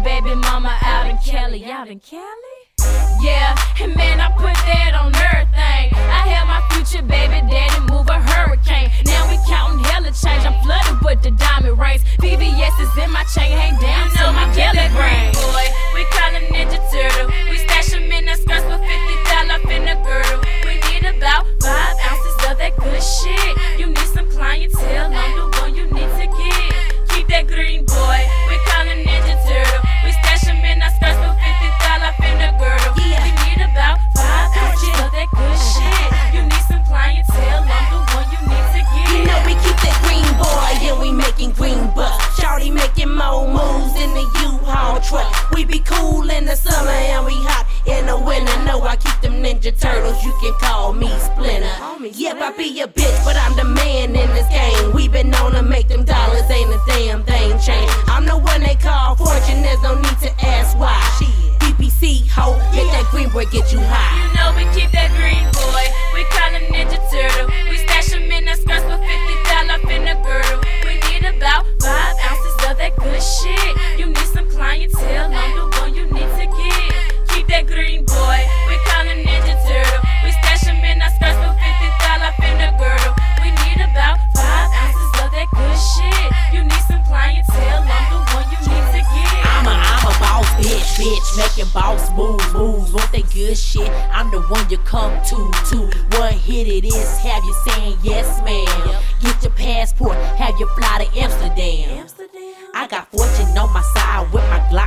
baby mama out in Cali. Out in Cali? Yeah, and man, I put that on everything. I had my future baby daddy move a hurricane. Now we counting hella change. I'm flooded with the diamond rings. VVS is in my chain, hang down to my belly brain. Boy, we call him Ninja Turtle. We stash him in the skirts with $50 in the girdle. We need about 5 ounces of that good shit. You need some clientele, I'm the one you need to get. Keep that green, boy. We call him Ninja Turtle. We stash him in the skirts with $50 in the girdle. We need about 5 ounces of that good shit. You need some clientele, I'm the one you need to get. You know we keep that green, boy, and we making green bucks. Shawty making more moves in the U-Haul truck. We be cool in the summer and we hot in the winter. Know I keep them Ninja Turtles, you can call me Splinter. Yep, I be a bitch, but I'm the man in this game. We been known to make them dollars, ain't a damn thing changed. I'm the one they call fortune, there's no need to ask why. PPC, ho, make that green boy get you high. You know we keep that green, boy. We call him Ninja Turtle. We stash him in the skirts with $50 in the girdle. We need about 5 ounces of that good shit. You need some clientele, I'm the one you need to get. Keep that green, boy. We call him Ninja Turtle. We stash him in the skirts with $50 in the girdle. We need about 5 ounces of that good shit. You need some clientele, I'm the one you need to get. I'm a boss bitch, making boss moves. Want that good shit, I'm the one you come to. One hit it is, have you saying yes, ma'am. Get your passport, have you fly to Amsterdam. I got fortune on my side with my Glock.